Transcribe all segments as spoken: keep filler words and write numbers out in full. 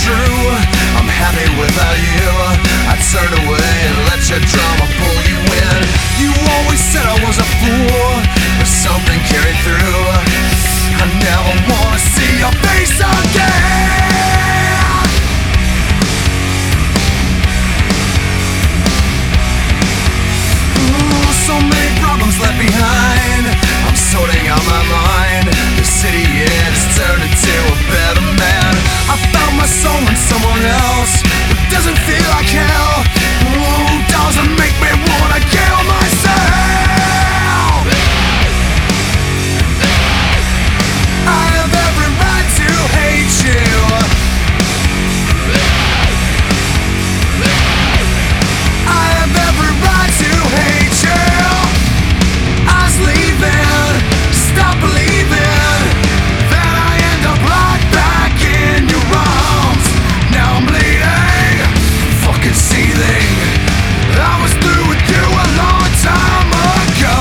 true. I'm happy without you. I turned away and let your drama pull you in. You always said I was a fool, but something carried through. I never wanna see your face again. Ooh, so many problems left behind. I'm sorting out my mind. The city is turned into a better man. I found my soul in someone else, but doesn't feel like hell. Ooh, doesn't make me wanna kill myself. I have every right to hate you. I have every right to hate you. I was leaving, stop believing that I end up right back in your arms. Now I'm bleeding, fucking seething. I was through with you a long time ago.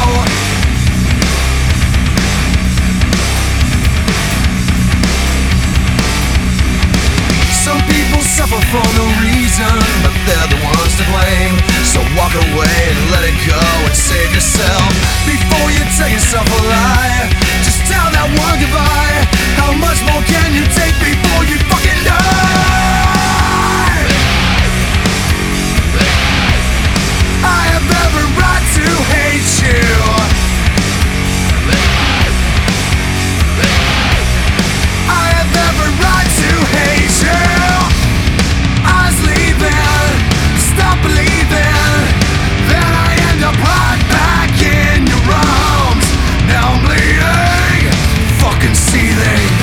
Some people suffer for no reason, but they're the ones to blame. So walk away and let it go and save yourself. Before you tell yourself a lie, just tell that one goodbye. How much more can you take before you fucking die? I have every right to hate you. I have every right to hate you. I was leaving, stop believing that I end up right back in your arms. Now I'm bleeding, fucking seething.